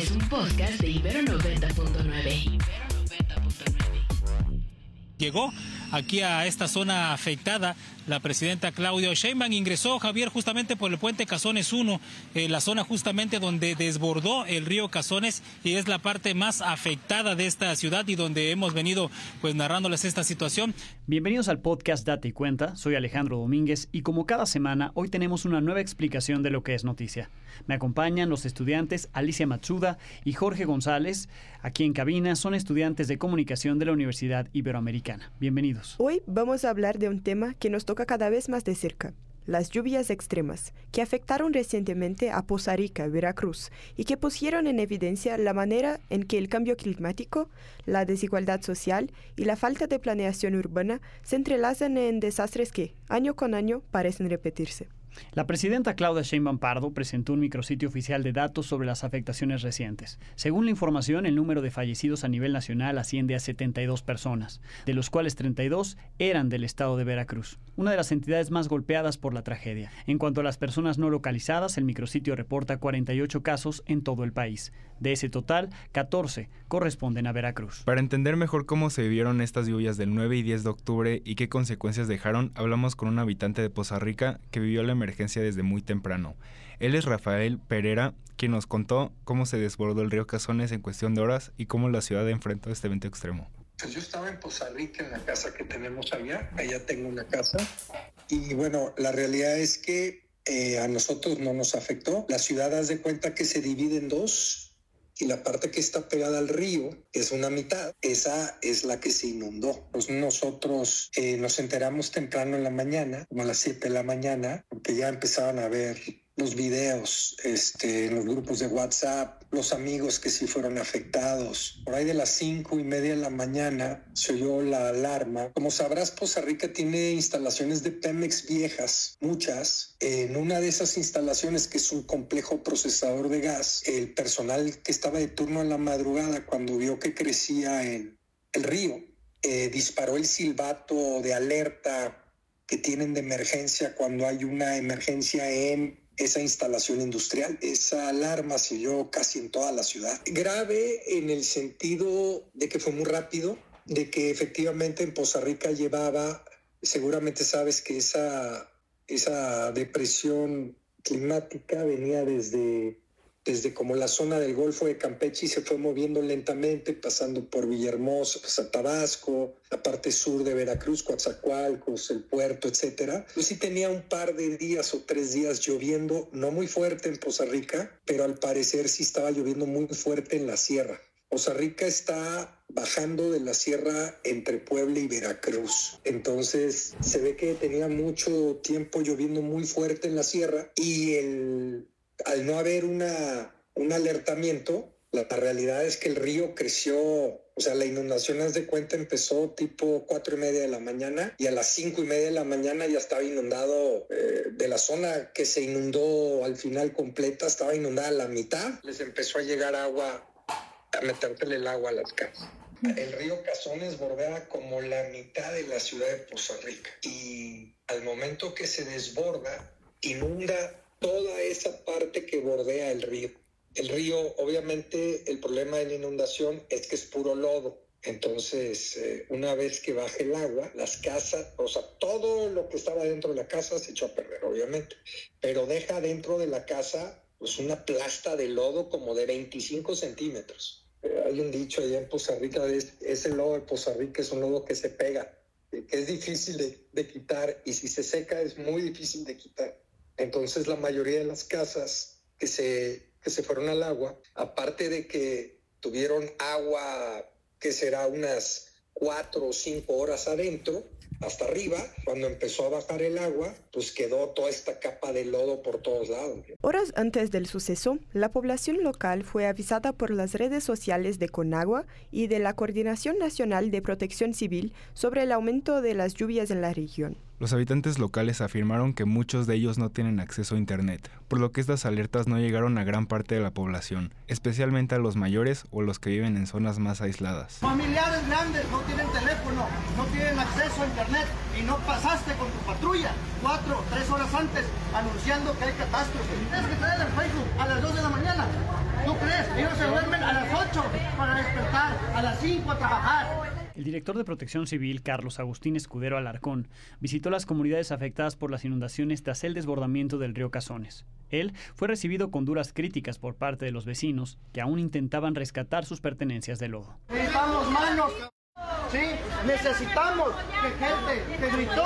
es un podcast de Ibero 90.9. Llegó aquí a esta zona afectada la presidenta Claudia Sheinbaum. Ingresó, Javier, justamente por el puente Cazones 1, la zona justamente donde desbordó el río Cazones y es la parte más afectada de esta ciudad y donde hemos venido pues narrándoles esta situación. Bienvenidos al podcast Date y Cuenta, soy Alejandro Domínguez y como cada semana hoy tenemos una nueva explicación de lo que es noticia. Me acompañan los estudiantes Alicia Matsuda y Jorge González. Aquí en cabina son estudiantes de comunicación de la Universidad Iberoamericana. Bienvenidos. Hoy vamos a hablar de un tema que nos toca cada vez más de cerca. Las lluvias extremas, que afectaron recientemente a Poza Rica, Veracruz, y que pusieron en evidencia la manera en que el cambio climático, la desigualdad social y la falta de planeación urbana se entrelazan en desastres que, año con año, parecen repetirse. La presidenta Claudia Sheinbaum Pardo presentó un micrositio oficial de datos sobre las afectaciones recientes. Según la información, el número de fallecidos a nivel nacional asciende a 72 personas, de los cuales 32 eran del estado de Veracruz, una de las entidades más golpeadas por la tragedia. En cuanto a las personas no localizadas, el micrositio reporta 48 casos en todo el país. De ese total, 14 corresponden a Veracruz. Para entender mejor cómo se vivieron estas lluvias del 9 y 10 de octubre y qué consecuencias dejaron, hablamos con un habitante de Poza Rica que vivió la emergencia desde muy temprano. Él es Rafael Pereira, quien nos contó cómo se desbordó el río Cazones en cuestión de horas y cómo la ciudad enfrentó este evento extremo. Pues yo estaba en Poza Rica, en la casa que tenemos allá tengo una casa, y bueno, la realidad es que a nosotros no nos afectó. La ciudad, haz de cuenta que se divide en dos, y la parte que está pegada al río, que es una mitad, esa es la que se inundó. Pues nosotros nos enteramos temprano en la mañana, como a las 7 de la mañana, porque ya empezaban a ver los videos en los grupos de WhatsApp, los amigos que sí fueron afectados. Por ahí de las 5:30 de la mañana se oyó la alarma. Como sabrás, Poza Rica tiene instalaciones de Pemex viejas, muchas. En una de esas instalaciones, que es un complejo procesador de gas, el personal que estaba de turno en la madrugada, cuando vio que crecía el río, disparó el silbato de alerta que tienen de emergencia cuando hay una emergencia en esa instalación industrial. Esa alarma se oyó casi en toda la ciudad. Grave en el sentido de que fue muy rápido, de que efectivamente en Poza Rica llevaba, seguramente sabes que esa depresión climática venía desde como la zona del Golfo de Campeche y se fue moviendo lentamente, pasando por Villahermosa, hasta Tabasco, la parte sur de Veracruz, Coatzacoalcos, el puerto, etcétera. Yo sí tenía un par de días o 3 días lloviendo, no muy fuerte en Poza Rica, pero al parecer sí estaba lloviendo muy fuerte en la sierra. Poza Rica está bajando de la sierra entre Puebla y Veracruz. Entonces se ve que tenía mucho tiempo lloviendo muy fuerte en la sierra y al no haber un alertamiento, la realidad es que el río creció. O sea, la inundación, haz de cuenta, empezó tipo 4:30 de la mañana y a las 5:30 de la mañana ya estaba inundado. De la zona que se inundó al final completa, estaba inundada la mitad. Les empezó a llegar agua, a metérsele el agua a las casas. El río Cazones bordea como la mitad de la ciudad de Poza Rica y al momento que se desborda, inunda toda esa parte que bordea el río. El río, obviamente, el problema de la inundación es que es puro lodo. Entonces, una vez que baje el agua, las casas, o sea, todo lo que estaba dentro de la casa se echó a perder, obviamente. Pero deja dentro de la casa pues una plasta de lodo como de 25 centímetros. Hay un dicho allá en Poza Rica, ese lodo de Poza Rica es un lodo que se pega, que es difícil de quitar, y si se seca es muy difícil de quitar. Entonces la mayoría de las casas que se fueron al agua, aparte de que tuvieron agua, que será unas 4 o 5 horas adentro, hasta arriba, cuando empezó a bajar el agua, pues quedó toda esta capa de lodo por todos lados. Horas antes del suceso, la población local fue avisada por las redes sociales de Conagua y de la Coordinación Nacional de Protección Civil sobre el aumento de las lluvias en la región. Los habitantes locales afirmaron que muchos de ellos no tienen acceso a internet, por lo que estas alertas no llegaron a gran parte de la población, especialmente a los mayores o los que viven en zonas más aisladas. Familiares grandes no tienen teléfono, no tienen acceso a internet y no pasaste con tu patrulla 4 o 3 horas antes anunciando que hay catástrofe. Tienes que traer el Facebook a las 2 de la mañana. ¿Tú crees? Ellos se duermen a las 8 para despertar, a las 5 a trabajar. El director de Protección Civil, Carlos Agustín Escudero Alarcón, visitó las comunidades afectadas por las inundaciones tras el desbordamiento del río Cazones. Él fue recibido con duras críticas por parte de los vecinos, que aún intentaban rescatar sus pertenencias del lodo. Necesitamos manos, sí, necesitamos que gente que gritó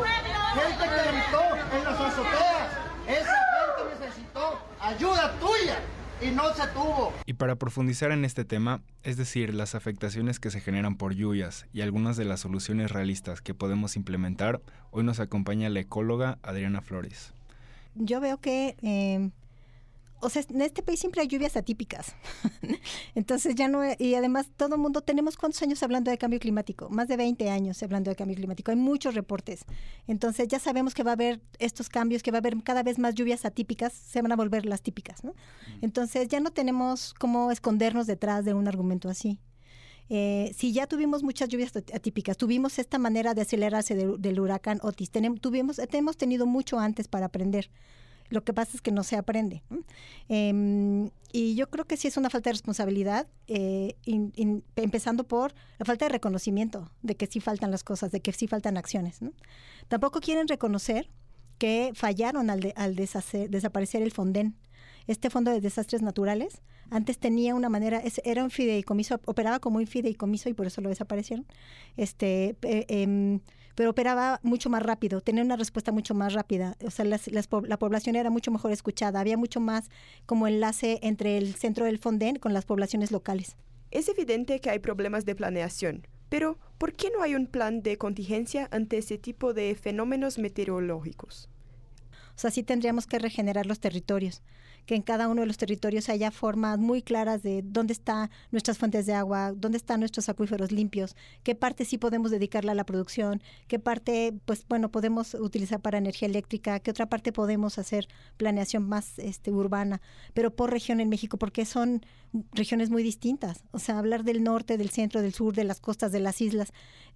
en las azoteas, esa gente necesitó ayuda tuya. Y no se tuvo. Y para profundizar en este tema, es decir, las afectaciones que se generan por lluvias y algunas de las soluciones realistas que podemos implementar, hoy nos acompaña la ecóloga Adriana Flores. Yo veo que, en este país siempre hay lluvias atípicas. Entonces ya no, y además todo el mundo, tenemos ¿cuántos años hablando de cambio climático? Más de 20 años hablando de cambio climático. Hay muchos reportes. Entonces ya sabemos que va a haber estos cambios, que va a haber cada vez más lluvias atípicas, se van a volver las típicas, ¿no? Entonces ya no tenemos cómo escondernos detrás de un argumento así. Si ya tuvimos muchas lluvias atípicas, tuvimos esta manera de acelerarse del huracán Otis, hemos tenido mucho antes para aprender. Lo que pasa es que no se aprende. Y yo creo que sí es una falta de responsabilidad, empezando por la falta de reconocimiento de que sí faltan las cosas, de que sí faltan acciones, ¿no? Tampoco quieren reconocer que fallaron al desaparecer el Fonden. Este Fondo de Desastres Naturales antes tenía una manera, era un fideicomiso, operaba como un fideicomiso y por eso lo desaparecieron. Pero operaba mucho más rápido, tenía una respuesta mucho más rápida. O sea, la población era mucho mejor escuchada, había mucho más como enlace entre el centro del Fonden con las poblaciones locales. Es evidente que hay problemas de planeación, pero ¿por qué no hay un plan de contingencia ante ese tipo de fenómenos meteorológicos? O sea, sí tendríamos que regenerar los territorios, que en cada uno de los territorios haya formas muy claras de dónde están nuestras fuentes de agua, dónde están nuestros acuíferos limpios, qué parte sí podemos dedicarla a la producción, qué parte, podemos utilizar para energía eléctrica, qué otra parte podemos hacer planeación más urbana, pero por región en México, porque son regiones muy distintas. O sea, hablar del norte, del centro, del sur, de las costas, de las islas,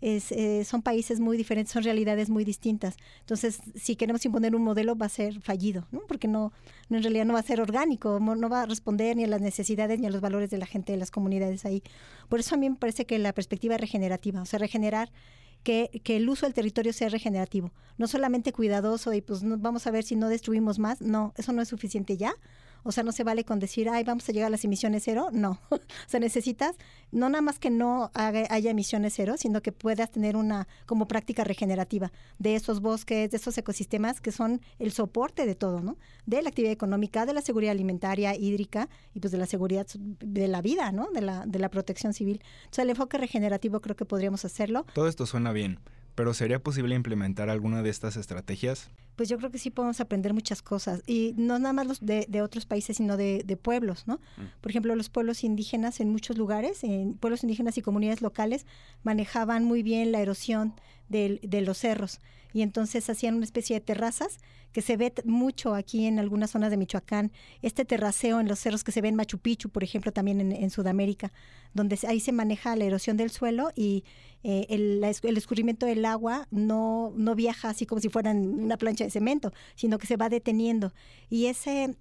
son países muy diferentes, son realidades muy distintas. Entonces, si queremos imponer un modelo, va a ser fallido, ¿no? Porque en realidad no va a ser orgánico, no va a responder ni a las necesidades ni a los valores de la gente de las comunidades ahí. Por eso a mí me parece que la perspectiva es regenerativa, o sea, regenerar, que el uso del territorio sea regenerativo, no solamente cuidadoso y vamos a ver si no destruimos más. No, eso no es suficiente ya. O sea, no se vale con decir, vamos a llegar a las emisiones cero. No. O sea, necesitas no nada más que no haya emisiones cero, sino que puedas tener una como práctica regenerativa de esos bosques, de esos ecosistemas que son el soporte de todo, ¿no? De la actividad económica, de la seguridad alimentaria, hídrica y de la seguridad de la vida, ¿no? De la protección civil. Entonces, el enfoque regenerativo creo que podríamos hacerlo. Todo esto suena bien, pero ¿sería posible implementar alguna de estas estrategias? Pues yo creo que sí podemos aprender muchas cosas, y no nada más los de otros países, sino de pueblos, ¿no? Por ejemplo, los pueblos indígenas en muchos lugares, en pueblos indígenas y comunidades locales, manejaban muy bien la erosión de los cerros, y entonces hacían una especie de terrazas que se ve mucho aquí en algunas zonas de Michoacán, este terraceo en los cerros que se ve en Machu Picchu, por ejemplo, también en Sudamérica, donde ahí se maneja la erosión del suelo y el escurrimiento del agua no viaja así como si fueran una plancha de cemento, sino que se va deteniendo. Y ese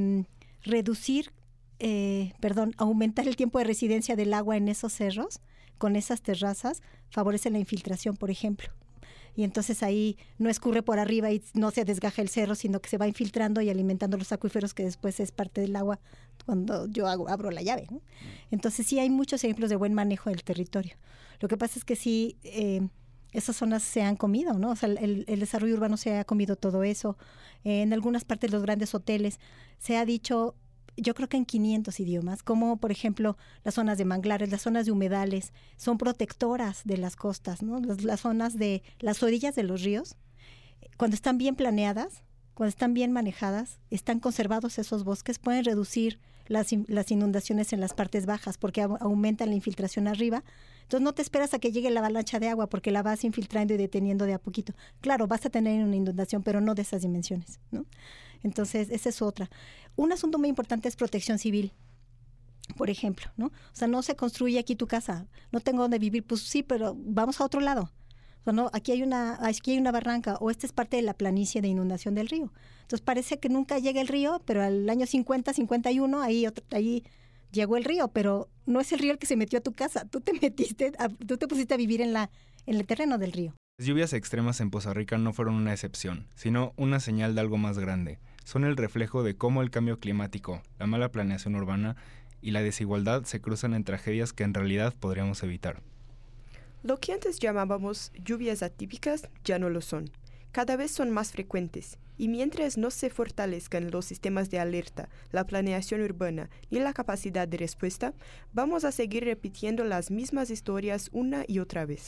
aumentar el tiempo de residencia del agua en esos cerros, con esas terrazas, favorece la infiltración, por ejemplo. Y entonces ahí no escurre por arriba y no se desgaja el cerro, sino que se va infiltrando y alimentando los acuíferos, que después es parte del agua cuando yo abro la llave, ¿no? Entonces sí hay muchos ejemplos de buen manejo del territorio. Lo que pasa es que sí, esas zonas se han comido, ¿no? O sea, el desarrollo urbano se ha comido todo eso. En algunas partes de los grandes hoteles se ha dicho, yo creo que en 500 idiomas, como por ejemplo las zonas de manglares, las zonas de humedales, son protectoras de las costas, ¿no? Las zonas de las orillas de los ríos, cuando están bien planeadas, cuando están bien manejadas, están conservados esos bosques, pueden reducir las inundaciones en las partes bajas porque aumentan la infiltración arriba, Entonces no te esperas a que llegue la avalancha de agua porque la vas infiltrando y deteniendo de a poquito. Claro, vas a tener una inundación, pero no de esas dimensiones, ¿no? Entonces, esa es otra. Un asunto muy importante es protección civil, por ejemplo, ¿no? O sea, no se construye aquí tu casa, no tengo donde vivir, pues sí, pero vamos a otro lado. O sea, no, aquí hay una barranca, o esta es parte de la planicie de inundación del río. Entonces parece que nunca llega el río, pero al año 50, 51, ahí llegó el río, pero no es el río el que se metió a tu casa. Tú te pusiste a vivir en el terreno del río. Las lluvias extremas en Poza Rica no fueron una excepción, sino una señal de algo más grande. Son el reflejo de cómo el cambio climático, la mala planeación urbana y la desigualdad se cruzan en tragedias que en realidad podríamos evitar. Lo que antes llamábamos lluvias atípicas ya no lo son. Cada vez son más frecuentes, y mientras no se fortalezcan los sistemas de alerta, la planeación urbana ni la capacidad de respuesta, vamos a seguir repitiendo las mismas historias una y otra vez.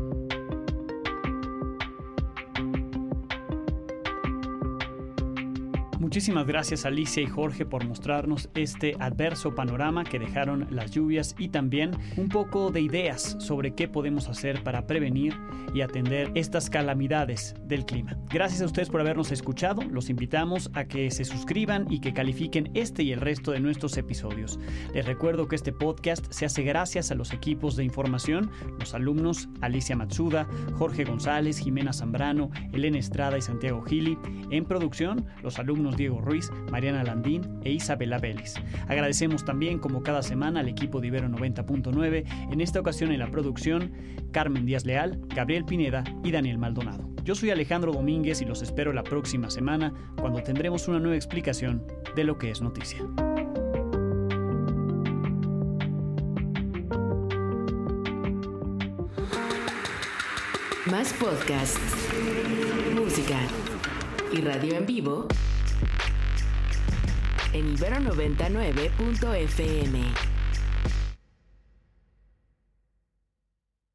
Muchísimas gracias Alicia y Jorge por mostrarnos este adverso panorama que dejaron las lluvias y también un poco de ideas sobre qué podemos hacer para prevenir y atender estas calamidades del clima. Gracias a ustedes por habernos escuchado. Los invitamos a que se suscriban y que califiquen este y el resto de nuestros episodios. Les recuerdo que este podcast se hace gracias a los equipos de información, los alumnos Alicia Matsuda, Jorge González, Jimena Zambrano, Elena Estrada y Santiago Gili. En producción, los alumnos Diego Ruiz, Mariana Landín e Isabela Vélez. Agradecemos también, como cada semana, al equipo de Ibero 90.9, en esta ocasión en la producción, Carmen Díaz Leal, Gabriel Pineda y Daniel Maldonado. Yo soy Alejandro Domínguez y los espero la próxima semana cuando tendremos una nueva explicación de lo que es noticia. Más podcasts, música y radio en vivo en Ibero 99.fm.